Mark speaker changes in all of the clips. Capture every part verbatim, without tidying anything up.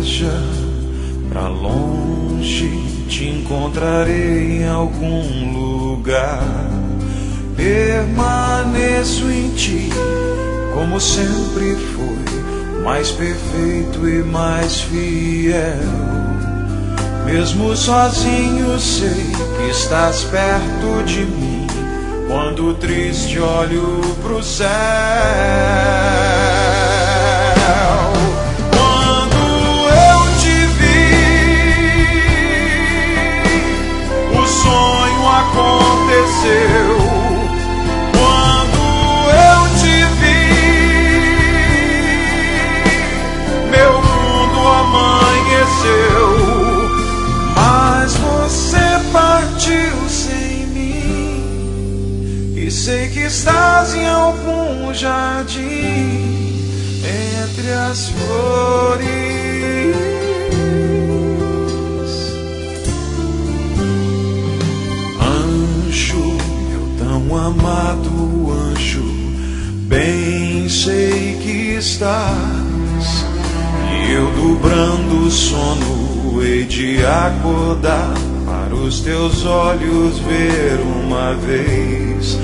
Speaker 1: viaja pra longe, te encontrarei em algum lugar. Permaneço em ti, como sempre foi, mais perfeito e mais fiel. Mesmo sozinho sei que estás perto de mim, quando triste olho pro céu. Quando eu te vi, o sonho aconteceu. Quando eu te vi, meu mundo amanheceu. Mas você partiu sem mim, e sei que estás em algum jardim entre as flores. Anjo, meu tão amado anjo, bem sei que estás, e eu dobrando o sono hei de acordar para os teus olhos ver uma vez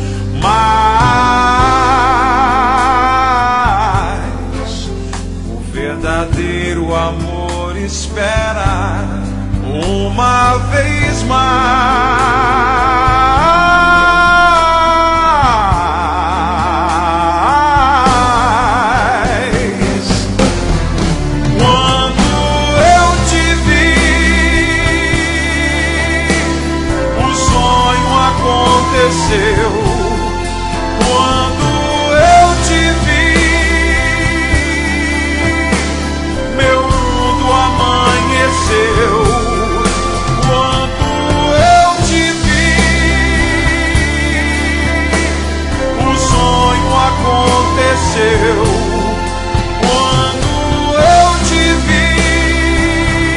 Speaker 1: mais. O verdadeiro amor espera uma vez mais. Quando eu te vi, meu mundo amanheceu. Quando eu te vi, o sonho aconteceu. Quando eu te vi,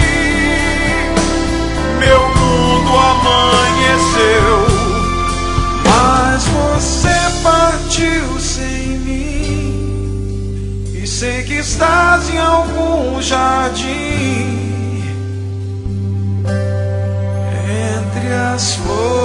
Speaker 1: meu mundo amanheceu. Mas você partiu sem mim, e sei que estás em algum jardim entre as flores.